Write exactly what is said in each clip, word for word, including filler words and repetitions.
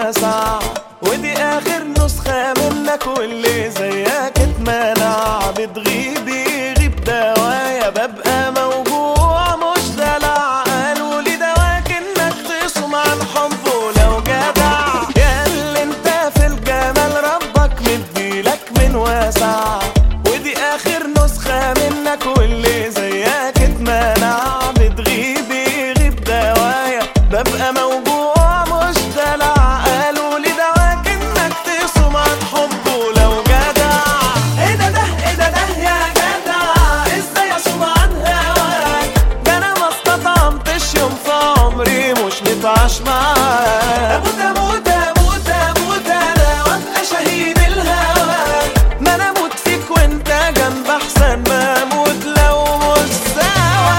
واسع، ودي اخر نسخة منك واللي زيك اتمنع. بتغيب يغيب دوايا، ببقى موجوع مش دلع. قالوا لي دواك انك تصوم عن حبه لو جدع. يا اللي انت في الجمال ربك مديلك من واسع، ودي اخر نسخة منك واللي زيك اتمنع. بتغيب يغيب دوايا، ببقى موجوع مش دلع. قالوا لي دواك انك تصوم عن حبه لو جدع. ايه ده ده ايه ده ده يا جدع، ازاي اصوم عن هواك؟ ده انا ما استطعمتش يوم في عمري مش متعاش معاك. اموت اموت اموت اموت انا وابقى شهيد الهوى. ما انا اموت فيك وانت جنب احسن ما اموت لو مش سوا.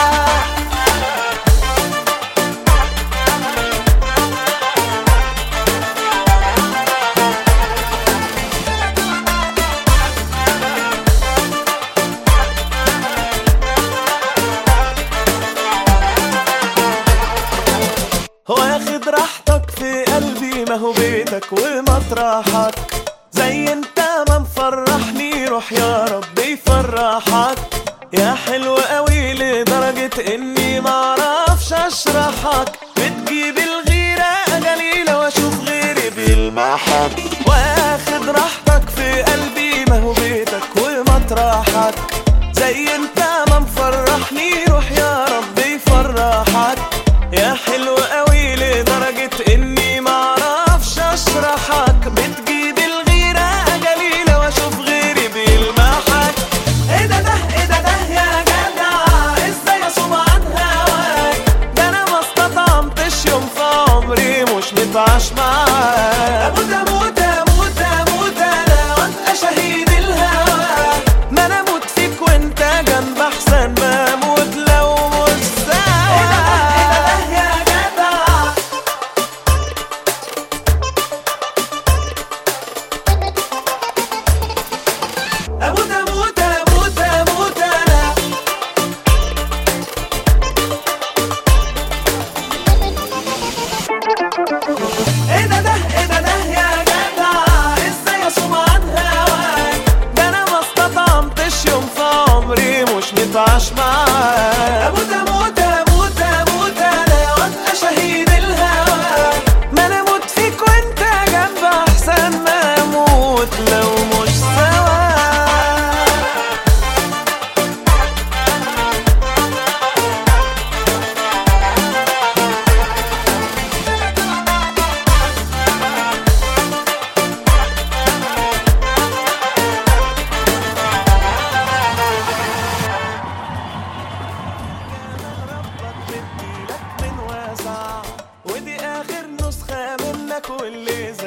واخد راحتك في قلبي، ما هو بيتك ومطرحك. زي انت ما مفرحني روح يا رب يفرحك. يا حلو قوي لدرجة اني معرفش اشرحك. بتجيب الغيرة اجلي لو اشوف غيري بيلمحك. واخد راحتك في قلبي، ما هو بيتك ومطرحك. زي انت ما مفرحني روح يا رب يفرحك. يا حلو قوي لدرجة اني معرفش اشرحك. بتجيب الغيرة اجلي لو اشوف غيري بيلمحك. ايه ده ده ايه ده ده يا جدع، ازاي اصوم عن هواك؟ ده انا ما استطعمتش يوم في عمري مش متعاش معاك. اموت اموت اموت اموت انا وابقى شهيد الهوى. ما انا اموت فيك وانت جنب احسن ما اموت لو مش سوا. ايه ده ده ايه ده ده يا جدع. اموت اموت اموت اموت انا. ايه ده ده ايه ده ده يا جدع، ازاي اصوم عن هواك؟ ده انا ما استطعمتش يوم في عمري مش متعاش معاك. اموت اموت اموت اموت انا وابقى شهيد الهوى. ما انا اموت فيك وانت جنب احسن ما اموت لو مش سوا. ربك مديلك من واسع، ودي اخر نسخة منك واللي زي